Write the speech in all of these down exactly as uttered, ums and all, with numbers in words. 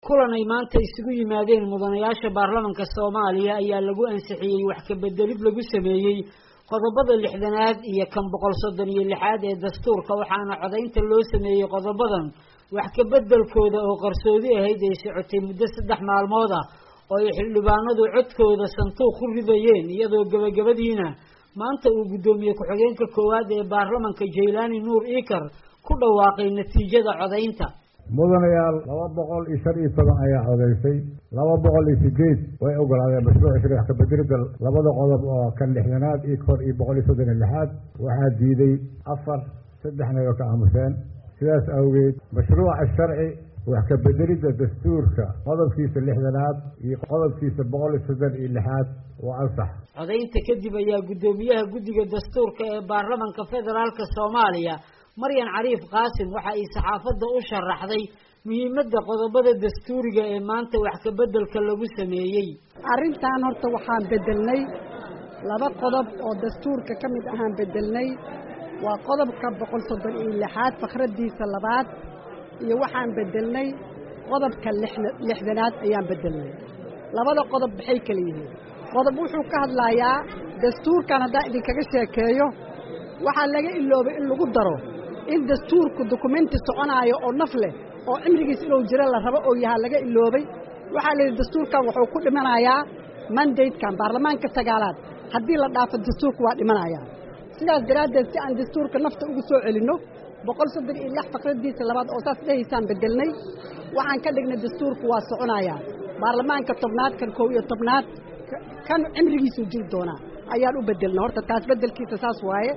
kulan ay maanta isugu yimaadeen mudanayaasha baarlamaanka Soomaaliya ayaa lagu ansixiyay wax ka bedelid lagu sameeyay qodobada lixdanaad iyo kan boqol soddon iyo lixaad ee dastuurka waxaana codeynta loo sameeyay qodobadan wax ka bedelkooda oo qarsoodi ahayd ay socotay muddo saddex maalmood ah oo ay xildhibaanadu codkooda santuuq ku ridayeen iyadoo gabagabadiina maanta uu gudoomiye ku-xigeenka koowaad ee baarlamaanka Jaylaani Nuur Iikar ku dhawaaqay natiijada codeynta mudanayaal laba boqol iyo shan iyo toban ayaa codeysay laba boqol iyo sideed way ogolaadeen mashruuca shariix ka bedelida labada qodob oo kan lixdanaad iyo kor iyo boqol iyo soddon iyo lixaad waxaa diiday afar saddexna oo ka aamuseen sidaas awgeed mashruuca sharci wax ka bedelida dastuurka qodobkiisa lixdanaad iyo qodobkiisa boqol iyo soddon iyo lixaad waa ansax codeynta kadib ayaa gudoomiyaha guddiga dastuurka ee baarlamaanka federaalka Soomaaliya Maryan Cariif Qaasim waxa ay saxaafadda u sharaxday muhiimadda qodobada dastuuriga ee maanta wax ka bedelka lagu sameeyay arrintan horta waxaan bedelnay laba qodob oo dastuurka ka mid ahaan bedelnay waa qodobka boqol soddon iyo lixaad fakradiisa labaad iyo waxaan bedelnay qodobka lixdanaad ayaan bedelnay labada qodob maxay kala yihiin qodob wuxuu ka hadlayaa dastuurkan haddaan idinkaga sheekeeyo waxaa laga iloobay in lagu daro in dastuurku dokumenti soconaayo oo naf leh oo cimrigiis inuu jiro la rabo oo yahay laga iloobay waxaa la yidhi dastuurkan wuxuu ku dhimanayaa mandatekan baarlamaanka sagaalaad haddii la dhaafo dastuurku waa dhimanayaa sidaas daraaddeed si aan dastuurka nafta ugu soo celinno boqol soddon iyo lix fakradiisa labaad oo saas dhahaysaan bedelnay waxaan ka dhignay dastuurku waa soconayaa baarlamaanka tobnaad kan koob iyo tobnaad kan cimrigiisuu jiri doonaa ayaan u bedelna horta taas bedelkiisa saas waaye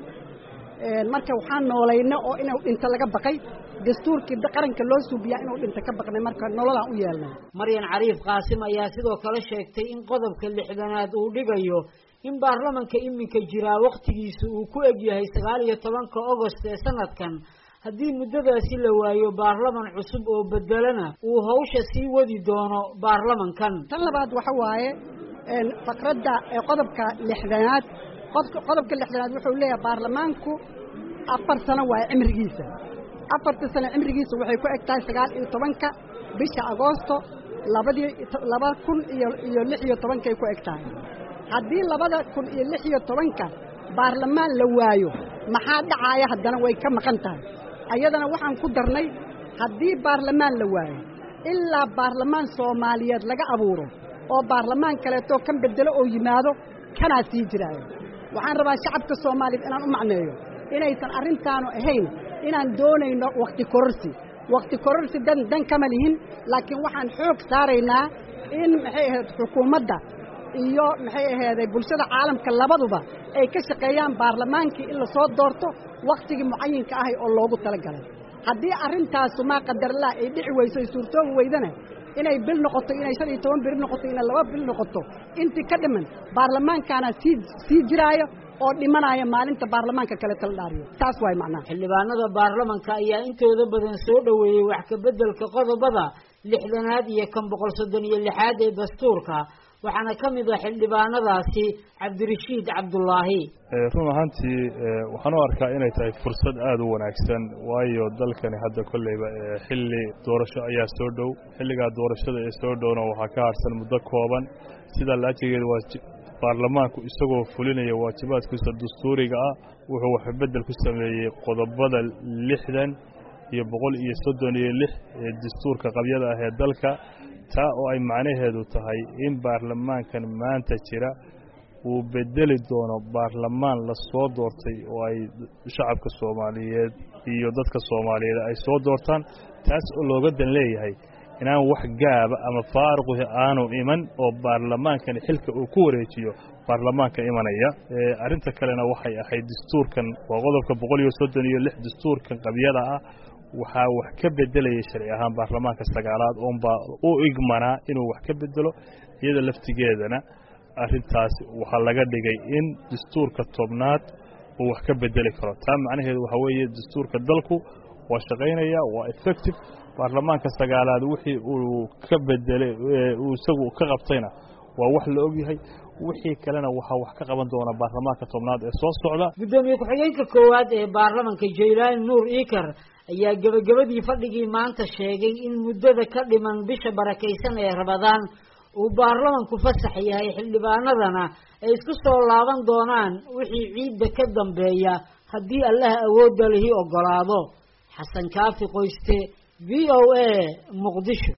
marka waxaan noolayna oo inuu dhinto laga baqay dastuurkii qaranka loo suubiyaa inuu dhinto ka baqnay marka nololaan u yeelnay Maryan Cariif Qaasim ayaa sidoo kale sheegtay in qodobka lixdanaad uu dhigayo in baarlamaanka iminka jira waqtigiisu uu ku eg yahay sagaal iyo tobanka August ee sanadkan haddii muddadaasi la waayo baarlamaan cusub oo bedelana uu hawsha sii wadi doono baarlamaankan tan labaad waxa waaye faqradda ee qodobka lixdanaad qodobka lixdanaad wuxuu leeyahay baarlamaanku afar sano waa cimrigiisa afarta sano cimrigiisa waxay ku eg tahay sagaal iyo tobanka bisha Agoosto labadii laba kun iyo lix iyo tobankay ku eg tahay haddii labada kun iyo lix iyo tobanka baarlamaan la waayo maxaa dhacaya haddana way ka maqan tahay ayadana waxaan ku darnay haddii baarlamaan la waayo ilaa baarlamaan Soomaaliyeed laga abuuro oo baarlamaan kaleeto kan bedelo oo yimaado kana sii jiraayo waxaan rabaa shacabka Soomaaliyeed inaan u macneeyo inaysan arrintaanu ahayn inaan doonayno waqti kororsi waqti kororsi dan dan kama lihin laakiin waxaan xoog saaraynaa in maxay ahayd xukuumadda iyo maxay ahayd bulshada caalamka labaduba ay ka shaqeeyaan baarlamaankii in la soo doorto waqtigii mucayinka ah oo loogu talagalay haddii arrintaas ma qadar la ay dhici weyso suurtoon weydana inay bil noqoto inay shan iyo toban bil noqoto inay laba bil noqoto intii ka dhiman baarlamaankana sii sii jiraayo oo dhimanaya maalinta baarlamaanka kale tal dhaariyo taas way macnaa xildhibaanada baarlamaanka ayaa intooda badan soo dhaweeyay wax ka bedelka qodobada lixdanaad iyo kan boqol soddon iyo lixaad ee dastuurka waxaana ka mid ah xildhibaanadaasi Cabdirashiid Cabdullaahi run ahaantii waxaan u arkaa inay tahay fursad aad u wanaagsan waayo dalkani hadda kolleyba xilli doorasho ayaa soo dhow xilliga doorashada ee soo dhowna waxaa ka harsan muddo kooban sida la ajigeed waa baarlamaanku isagoo fulinaya waajibaadkiisa dastuuriga ah wuxuu wax bedel ku sameeyay qodobada lixdan iyo boqol iyo soddon iyo lix ee dastuurka qabyada ah ee dalka taa oo ay macnaheedu tahay in baarlamaankan maanta jira uu bedeli doono baarlamaan la soo doortay oo ay shacabka Soomaaliyeed iyo dadka Soomaaliyeed ay soo doortaan taas oo looga dan leeyahay inaan wax gaab ama faaruq aanu iman oo baarlamaankan xilka uu ku wareejiyo baarlamaanka imanaya ee arinta kalena waxay ahayd dastuurkan waa qodobka boqol iyo soddon iyo lix dastuurkan qabyada ah waxa wax ka bedelay sharci ahaan baarlamaanka sagaalaad oo ba u igmana inuu wax ka bedelo iyada laftigeedana arintaas waxa laga dhigay in dastuurka tobnaad uu wax ka bedeli karo taa macnaheedu waxa weeye dastuurka dalku waa shaqeynaya waa effective baarlamaanka sagaalaad wixii uu ka bedelay uu isagu ka qabtayna waa wax la og yahay wixii kalena waxa wax ka qaban doona baarlamaanka tobnaad ee soo socda gudoomiye ku-xigeenka koowaad ee baarlamaanka Jaylaani Nuur Iikar ayaa gabagabadii fadhigii maanta sheegay in muddada ka dhiman bisha barakaysan ee Ramadaan uu baarlamanku fasax yahay xildhibaanadana ay isku soo laaban doonaan wixii ciidda ka dambeeya haddii Allah awoodda lihi ogolaado. Xasan Kaafi Qoyste, V O A, Muqdisho.